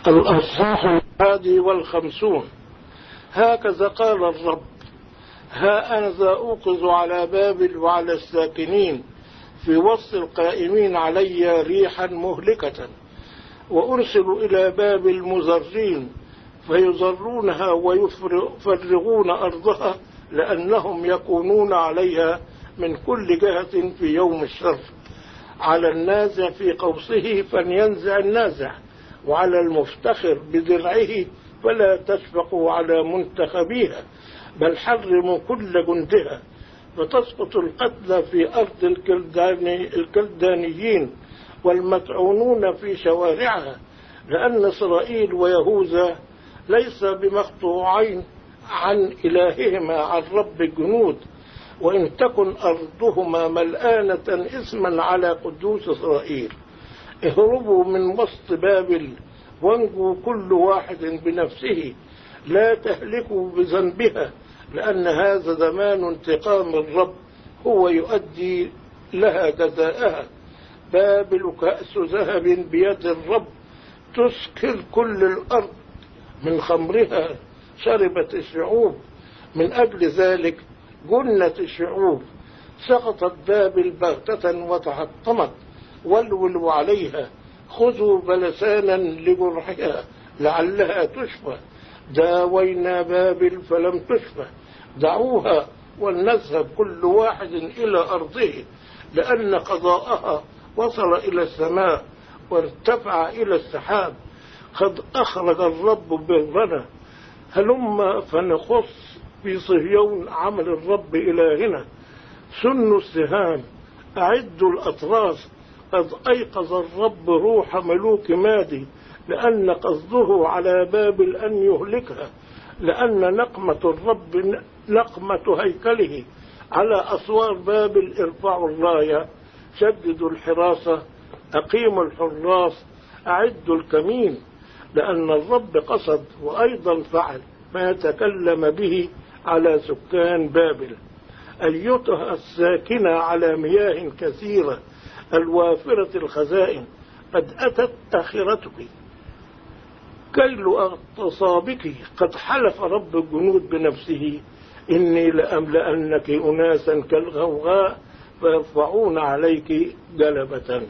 الأصحاح 51. هكذا قال الرب: ها أنا ذا أوقظ على بابل وعلى الساكنين في وسط القائمين علي ريحا مهلكة، وأرسل إلى بابل مزرين فيزرونها ويفرغون أرضها، لأنهم يكونون عليها من كل جهة في يوم الشر. على النازع في قوسه فلينزع النازع، وعلى المفتخر بدرعه فلا تشفقوا على منتخبيها، بل حرموا كل جندها. فتسقط القتلى في أرض الكلدانيين والمطعونون في شوارعها، لأن إسرائيل ويهوذا ليس بمقطوعين عن إلههما، عن رب الجنود، وإن تكن أرضهما ملآنة إثما على قدوس إسرائيل. اهربوا من وسط بابل وانجوا كل واحد بنفسه، لا تهلكوا بذنبها، لأن هذا زمان انتقام الرب، هو يؤدي لها جزاءها. بابل كأس ذهب بيد الرب، تسكر كل الأرض، من خمرها شربت الشعوب، من أجل ذلك جنت الشعوب. سقطت بابل بغتة وتحطمت، ولولوا عليها، خذوا بلسانا لجرحها لعلها تشفى. داوينا بابل فلم تشفى، دعوها ولنذهب كل واحد إلى أرضه، لأن قضاءها وصل إلى السماء وارتفع إلى السحاب. قد أخرج الرب برنا، هلما فنخص في صهيون عمل الرب إلهنا. سنوا السهام، أعدوا الأطراس، قد أيقظ الرب روح ملوك مادي، لأن قصده على بابل أن يهلكها، لأن نقمة الرب نقمة هيكله. على أسوار بابل ارفعوا الراية، شددوا الحراسة، أقيموا الحراس، أعدوا الكمين، لأن الرب قصد وأيضا فعل ما تكلم به على سكان بابل. أيتها الساكنة على مياه كثيرة الوافرة الخزائن، قد أتت آخرتك، كيل اغتصابك. قد حلف رب الجنود بنفسه: إني لأملأنك أناسا كالغوغاء فيرفعون عليك جلبة.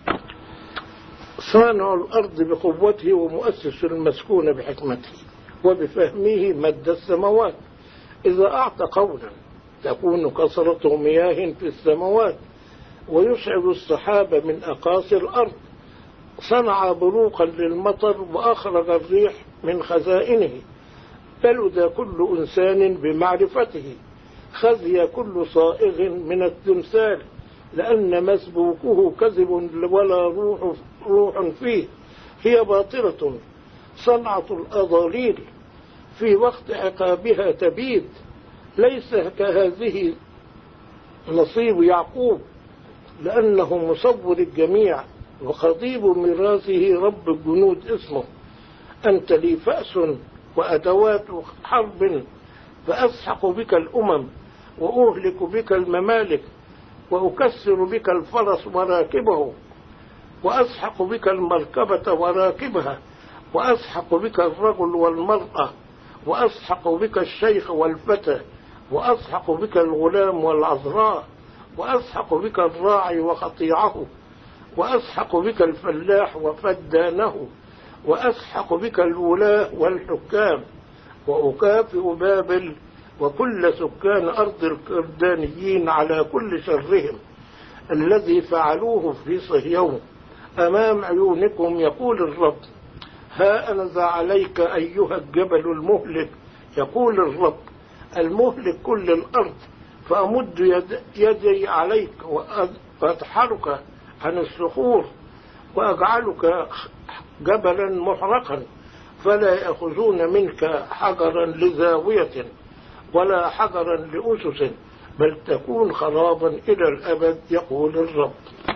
صانع الأرض بقوته ومؤسس المسكون بحكمته، وبفهمه مد السماوات. إذا أعطى قولا تكون كثرة مياه في السماوات، ويسعد السحاب من أقاصي الأرض. صنع بروقا للمطر وأخرج الريح من خزائنه. بلد كل إنسان بمعرفته، خزي كل صائغ من التمثال، لأن مسبوكه كذب ولا روح فيه. هي باطلة صنعة الأضاليل، في وقت عقابها تبيد. ليس كهذه نصيب يعقوب، لأنه مصور الجميع وخضيب ميراثه رب الجنود اسمه. أنت لي فأس وأدوات حرب، فأسحق بك الأمم وأهلك بك الممالك، وأكسر بك الفرس وراكبه، وأسحق بك المركبة وراكبها، وأسحق بك الرجل والمرأة، وأسحق بك الشيخ والفتى، وأسحق بك الغلام والعذراء، وأسحق بك الراعي وقطيعه، وأسحق بك الفلاح وفدانه، وأسحق بك الولاة والحكام. وأكافئ بابل وكل سكان أرض الكلدانيين على كل شرهم الذي فعلوه في صهيون أمام عيونكم، يقول الرب. ها أنا ذا عليك أيها الجبل المهلك، يقول الرب، المهلك كل الأرض. فأمد يدي عليك وأدحرك عن الصخور، وأجعلك جبلا محرقا، فلا يأخذون منك حجرا لزاوية ولا حجرا لأسس، بل تكون خرابا إلى الأبد، يقول الرب.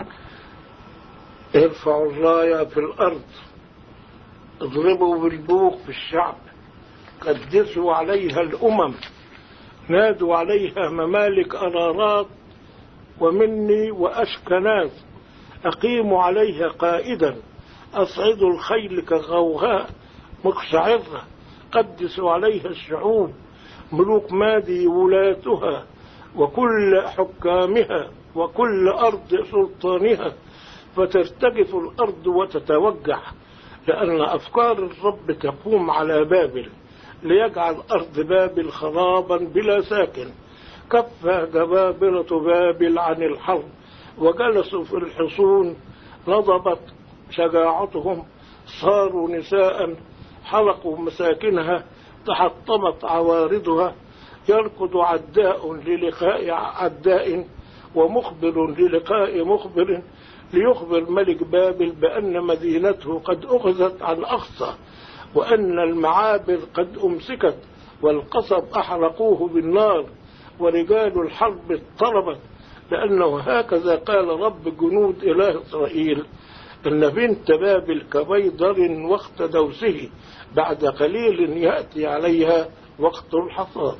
ارفعوا الراية في الأرض، اضربوا بالبوق في الشعب، قدسوا عليها الأمم، نادوا عليها ممالك أرارات ومني وأشكناز. أقيموا عليها قائدا، أصعد الخيل كغوغاء مقشعرة قدس عليها الشعوب ملوك مادي ولاتها وكل حكامها وكل أرض سلطانها فترتجف الأرض وتتوجع لأن أفكار الرب تقوم على بابل ليجعل أرض بابل خرابا بلا ساكن. كف جبابرة بابل عن الحرب وجلسوا في الحصون نضبت شجاعتهم صاروا نساء حرقوا مساكنها تحطمت عوارضها يركض عداء للقاء عداء ومخبر للقاء مخبر ليخبر ملك بابل بأن مدينته قد أخذت عن أقصى وأن المعابر قد أمسكت والقصب أحرقوه بالنار ورجال الحرب اضطربت لأنه هكذا قال رب جنود إله إسرائيل إن بنت بابل كبيضر وقت دوسه بعد قليل يأتي عليها وقت الحصاد.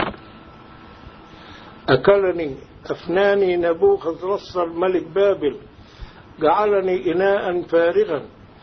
أكلني أفناني نبوخذ نصر ملك بابل جعلني إناء فارغا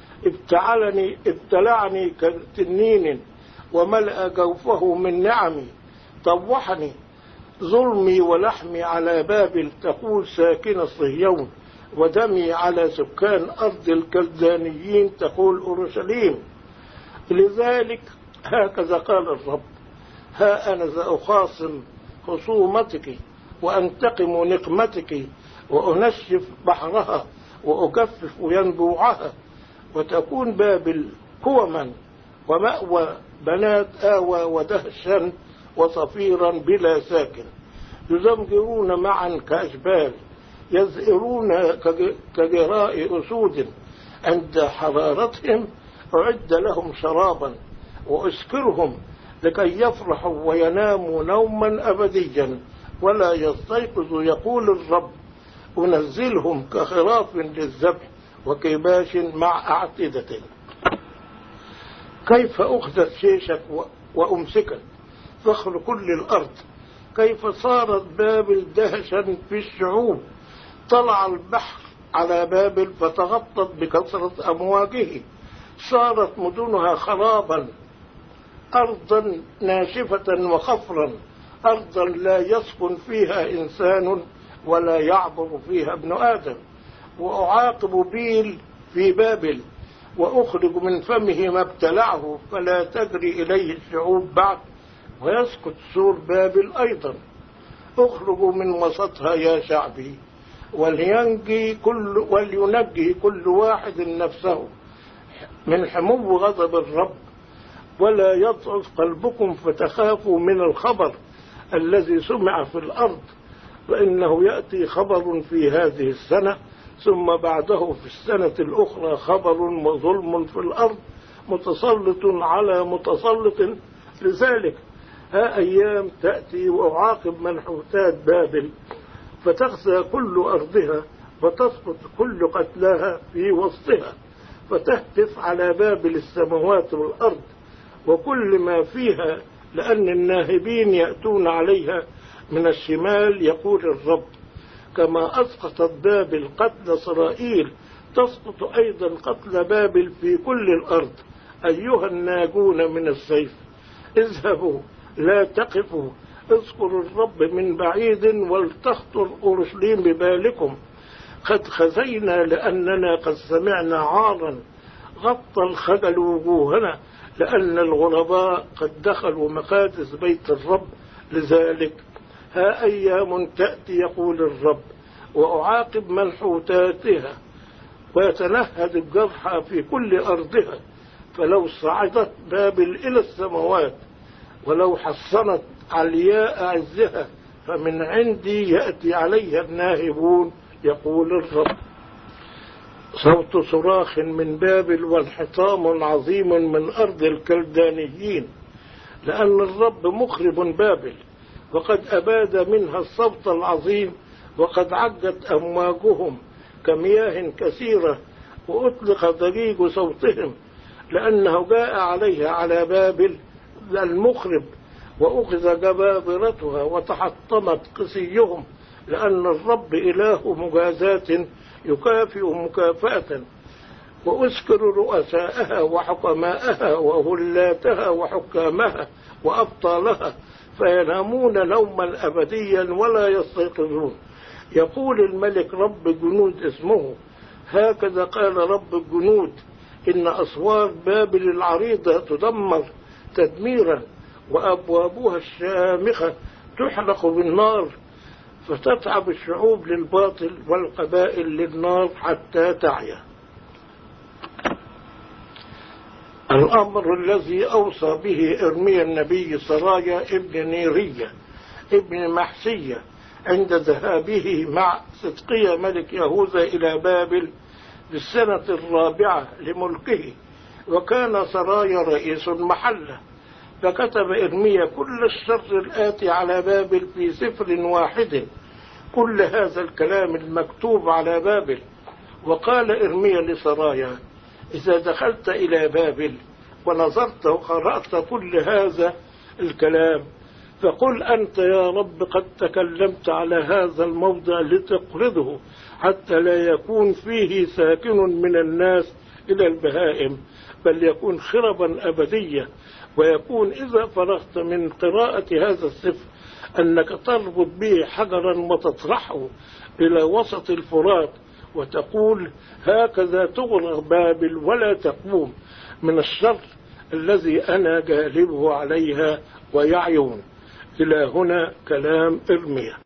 ابتلعني كتنين وملأ جوفه من نعمي طوحني ظلمي ولحمي على بابل تقول ساكن صهيون ودمي على سكان أرض الكلدانيين تقول أورشليم. لذلك هكذا قال الرب ها أنا ذا أخاصم خصومتك وأنتقم نقمتك وأنشف بحرها وأكفف ينبوعها وتكون بابل قوما ومأوى بنات آوى ودهشا وصفيرا بلا ساكن يزمجرون معا كأشبال يزئرون كجراء أسود عند حرارتهم أعد لهم شرابا وأسكرهم لكي يفرحوا ويناموا نوما أبديا ولا يستيقظوا يقول الرب أنزلهم كخراف للذبح وكباش مع أعتدة. كيف أخذت شيشك وأمسكت فخر كل الأرض كيف صارت بابل دهشا في الشعوب طلع البحر على بابل فتغطت بكثرة أمواجه صارت مدنها خرابا أرضا ناشفة وخفرا أرضا لا يسكن فيها إنسان ولا يعبر فيها ابن آدم. وأعاقب بيل في بابل وأخرج من فمه ما ابتلعه فلا تجري إليه الشعوب بعد ويسكت سور بابل أيضا. اخرجوا من وسطها يا شعبي ولينجي كل واحد نفسه من حمو غضب الرب ولا يضعف قلبكم فتخافوا من الخبر الذي سمع في الأرض فإنه يأتي خبر في هذه السنة ثم بعده في السنة الأخرى خبر وظلم في الأرض متسلط على متسلط. لذلك ها أيام تأتي وأعاقب منحوتات بابل فتخزى كل أرضها وتسقط كل قتلاها في وسطها فتهتف على بابل السماوات والأرض وكل ما فيها لأن الناهبين يأتون عليها من الشمال يقول الرب كما أسقطت بابل قتل إسرائيل تسقط أيضا قتل بابل في كل الأرض. أيها الناجون من السيف اذهبوا لا تقفوا اذكروا الرب من بعيد ولتخطر أورشليم ببالكم قد خزينا لأننا قد سمعنا عارا غطى الخجل وجوهنا لأن الغرباء قد دخلوا مقادس بيت الرب. لذلك ها أيام تأتي يقول الرب وأعاقب منحوتاتها ويتنهد الجرحى في كل أرضها فلو صعدت بابل إلى السماوات ولو حصنت علياء عزها فمن عندي يأتي عليها الناهبون يقول الرب. صوت صراخ من بابل وانحطام عظيم من أرض الكلدانيين لأن الرب مخرب بابل وقد أباد منها الصوت العظيم وقد عجت أمواجهم كمياه كثيرة وأطلق ضجيج صوتهم لأنه جاء عليها على بابل المخرب وأخذ جبابرتها وتحطمت قسيهم لأن الرب إله مجازات يكافئ مكافأة. وأذكر رؤساءها وحكماءها وولاتها وحكامها وأبطالها فينامون نوما أبديا ولا يستيقظون. يقول الملك رب الجنود اسمه: هكذا قال رب الجنود: إن أسوار بابل العريضة تدمر تدميرا، وأبوابها الشامخة تحرق بالنار، فتتعب الشعوب للباطل والقبائل للنار حتى تعيا. الأمر الذي أوصى به إرميا النبي سرايا ابن نيرية ابن محسية عند ذهابه مع صدقية ملك يهوذا إلى بابل في السنة الرابعة لملكه، وكان سرايا رئيس المحلة. فكتب إرميا كل الشر الآتي على بابل في سفر واحد، كل هذا الكلام المكتوب على بابل. وقال إرميا لسرايا: إذا دخلت إلى بابل ونظرت وقرأت كل هذا الكلام فقل أنت يا رب قد تكلمت على هذا الموضع لتقرضه حتى لا يكون فيه ساكن من الناس إلى البهائم، بل يكون خربا أبدية. ويكون إذا فرغت من قراءة هذا السفر أنك تربط به حجرا وتطرحه إلى وسط الفرات وتقول: هكذا تغرق بابل ولا تقوم من الشر الذي أنا جالبه عليها ويعيون. إلى هنا كلام إرميا.